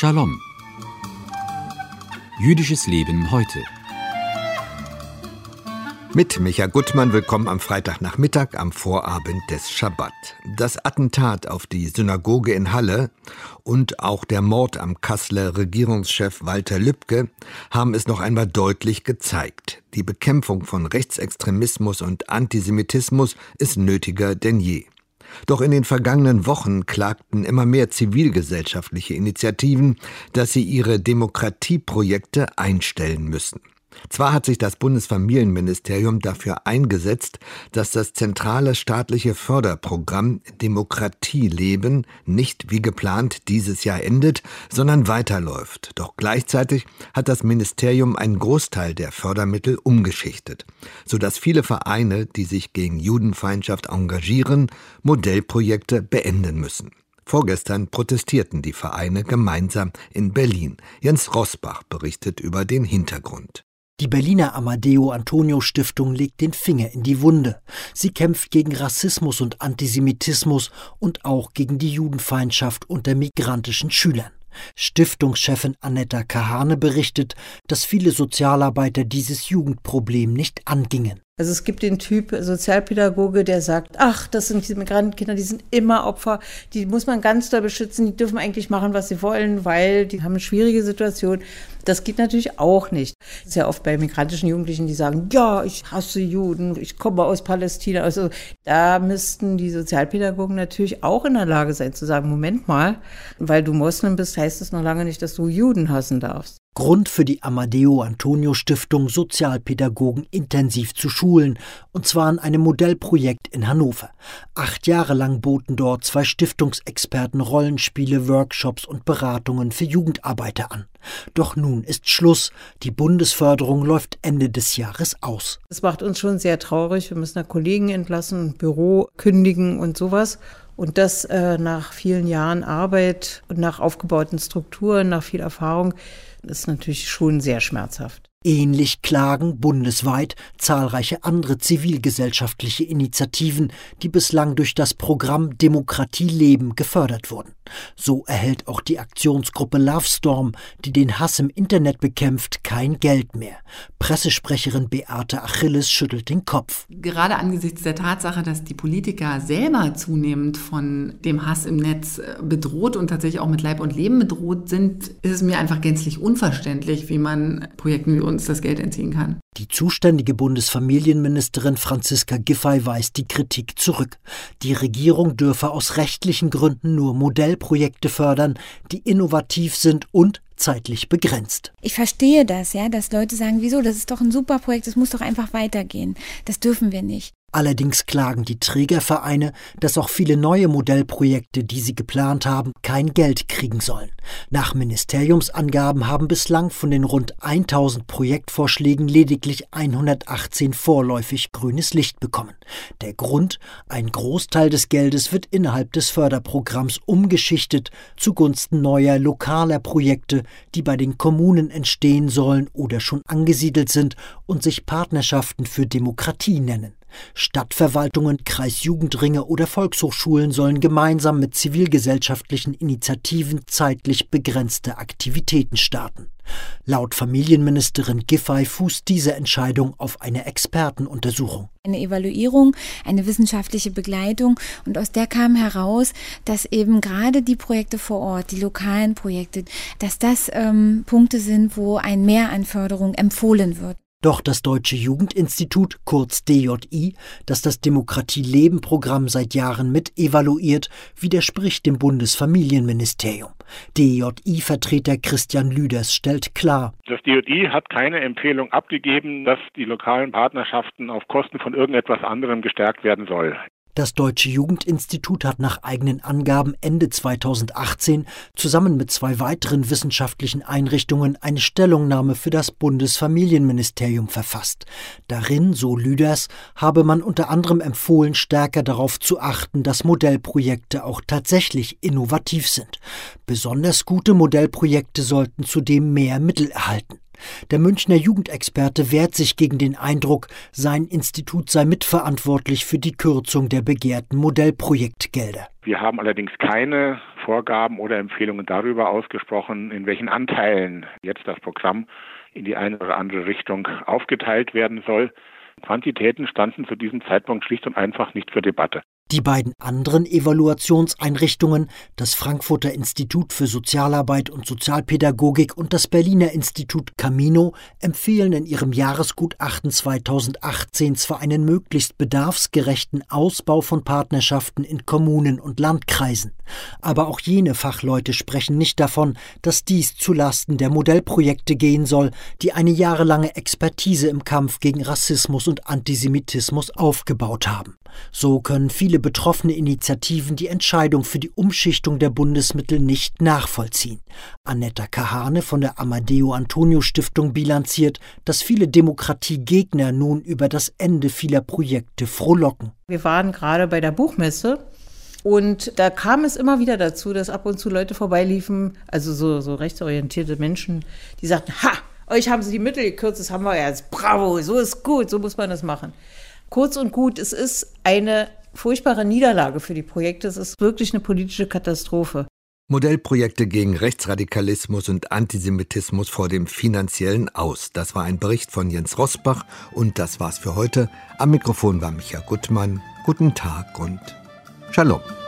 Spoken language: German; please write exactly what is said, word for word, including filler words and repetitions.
Shalom. Jüdisches Leben heute. Mit Micha Gutmann, willkommen am Freitagnachmittag am Vorabend des Schabbat. Das Attentat auf die Synagoge in Halle und auch der Mord am Kasseler Regierungschef Walter Lübcke haben es noch einmal deutlich gezeigt. Die Bekämpfung von Rechtsextremismus und Antisemitismus ist nötiger denn je. Doch in den vergangenen Wochen klagten immer mehr zivilgesellschaftliche Initiativen, dass sie ihre Demokratieprojekte einstellen müssen. Zwar hat sich das Bundesfamilienministerium dafür eingesetzt, dass das zentrale staatliche Förderprogramm Demokratie leben nicht wie geplant dieses Jahr endet, sondern weiterläuft. Doch gleichzeitig hat das Ministerium einen Großteil der Fördermittel umgeschichtet, sodass viele Vereine, die sich gegen Judenfeindschaft engagieren, Modellprojekte beenden müssen. Vorgestern protestierten die Vereine gemeinsam in Berlin. Jens Rosbach berichtet über den Hintergrund. Die Berliner Amadeo-Antonio-Stiftung legt den Finger in die Wunde. Sie kämpft gegen Rassismus und Antisemitismus und auch gegen die Judenfeindschaft unter migrantischen Schülern. Stiftungschefin Annetta Kahane berichtet, dass viele Sozialarbeiter dieses Jugendproblem nicht angingen. Also es gibt den Typ Sozialpädagoge, der sagt, ach, das sind diese Migrantenkinder, die sind immer Opfer, die muss man ganz doll beschützen, die dürfen eigentlich machen, was sie wollen, weil die haben eine schwierige Situation. Das geht natürlich auch nicht. Sehr oft bei migrantischen Jugendlichen, die sagen, ja, ich hasse Juden, ich komme aus Palästina. Also da müssten die Sozialpädagogen natürlich auch in der Lage sein zu sagen, Moment mal, weil du Moslem bist, heißt das noch lange nicht, dass du Juden hassen darfst. Grund für die Amadeo-Antonio-Stiftung, Sozialpädagogen intensiv zu schulen, und zwar in einem Modellprojekt in Hannover. Acht Jahre lang boten dort zwei Stiftungsexperten Rollenspiele, Workshops und Beratungen für Jugendarbeiter an. Doch nun ist Schluss. Die Bundesförderung läuft Ende des Jahres aus. Das macht uns schon sehr traurig. Wir müssen da Kollegen entlassen, ein Büro kündigen und sowas. Und das äh, nach vielen Jahren Arbeit und nach aufgebauten Strukturen, nach viel Erfahrung, ist natürlich schon sehr schmerzhaft. Ähnlich klagen bundesweit zahlreiche andere zivilgesellschaftliche Initiativen, die bislang durch das Programm Demokratie leben gefördert wurden. So erhält auch die Aktionsgruppe Lovestorm, die den Hass im Internet bekämpft, kein Geld mehr. Pressesprecherin Beate Achilles schüttelt den Kopf. Gerade angesichts der Tatsache, dass die Politiker selber zunehmend von dem Hass im Netz bedroht und tatsächlich auch mit Leib und Leben bedroht sind, ist es mir einfach gänzlich unverständlich, wie man Projekten wie uns das Geld entziehen kann. Die zuständige Bundesfamilienministerin Franziska Giffey weist die Kritik zurück. Die Regierung dürfe aus rechtlichen Gründen nur Modellprojekte fördern, die innovativ sind und zeitlich begrenzt. Ich verstehe das, ja, dass Leute sagen, wieso, das ist doch ein super Projekt, das muss doch einfach weitergehen. Das dürfen wir nicht. Allerdings klagen die Trägervereine, dass auch viele neue Modellprojekte, die sie geplant haben, kein Geld kriegen sollen. Nach Ministeriumsangaben haben bislang von den rund tausend Projektvorschlägen lediglich hundertachtzehn vorläufig grünes Licht bekommen. Der Grund: ein Großteil des Geldes wird innerhalb des Förderprogramms umgeschichtet zugunsten neuer lokaler Projekte, die bei den Kommunen entstehen sollen oder schon angesiedelt sind und sich Partnerschaften für Demokratie nennen. Stadtverwaltungen, Kreisjugendringe oder Volkshochschulen sollen gemeinsam mit zivilgesellschaftlichen Initiativen zeitlich begrenzte Aktivitäten starten. Laut Familienministerin Giffey fußt diese Entscheidung auf eine Expertenuntersuchung. Eine Evaluierung, eine wissenschaftliche Begleitung, und aus der kam heraus, dass eben gerade die Projekte vor Ort, die lokalen Projekte, dass das ähm, Punkte sind, wo ein Mehr an Förderung empfohlen wird. Doch das Deutsche Jugendinstitut, kurz D J I, das das Demokratie-Leben-Programm seit Jahren mit evaluiert, widerspricht dem Bundesfamilienministerium. D J I-Vertreter Christian Lüders stellt klar: Das D J I hat keine Empfehlung abgegeben, dass die lokalen Partnerschaften auf Kosten von irgendetwas anderem gestärkt werden soll. Das Deutsche Jugendinstitut hat nach eigenen Angaben Ende zweitausendachtzehn zusammen mit zwei weiteren wissenschaftlichen Einrichtungen eine Stellungnahme für das Bundesfamilienministerium verfasst. Darin, so Lüders, habe man unter anderem empfohlen, stärker darauf zu achten, dass Modellprojekte auch tatsächlich innovativ sind. Besonders gute Modellprojekte sollten zudem mehr Mittel erhalten. Der Münchner Jugendexperte wehrt sich gegen den Eindruck, sein Institut sei mitverantwortlich für die Kürzung der begehrten Modellprojektgelder. Wir haben allerdings keine Vorgaben oder Empfehlungen darüber ausgesprochen, in welchen Anteilen jetzt das Programm in die eine oder andere Richtung aufgeteilt werden soll. Quantitäten standen zu diesem Zeitpunkt schlicht und einfach nicht zur Debatte. Die beiden anderen Evaluationseinrichtungen, das Frankfurter Institut für Sozialarbeit und Sozialpädagogik und das Berliner Institut Camino, empfehlen in ihrem Jahresgutachten zweitausendachtzehn zwar einen möglichst bedarfsgerechten Ausbau von Partnerschaften in Kommunen und Landkreisen, aber auch jene Fachleute sprechen nicht davon, dass dies zulasten der Modellprojekte gehen soll, die eine jahrelange Expertise im Kampf gegen Rassismus und Antisemitismus aufgebaut haben. So können viele betroffene Initiativen die Entscheidung für die Umschichtung der Bundesmittel nicht nachvollziehen. Annetta Kahane von der Amadeo-Antonio-Stiftung bilanziert, dass viele Demokratiegegner nun über das Ende vieler Projekte frohlocken. Wir waren gerade bei der Buchmesse und da kam es immer wieder dazu, dass ab und zu Leute vorbeiliefen, also so, so rechtsorientierte Menschen, die sagten, ha, euch haben sie die Mittel gekürzt, das haben wir jetzt, bravo, so ist gut, so muss man das machen. Kurz und gut, es ist eine furchtbare Niederlage für die Projekte. Es ist wirklich eine politische Katastrophe. Modellprojekte gegen Rechtsradikalismus und Antisemitismus vor dem finanziellen Aus. Das war ein Bericht von Jens Rosbach und das war's für heute. Am Mikrofon war Micha Gutmann. Guten Tag und Shalom.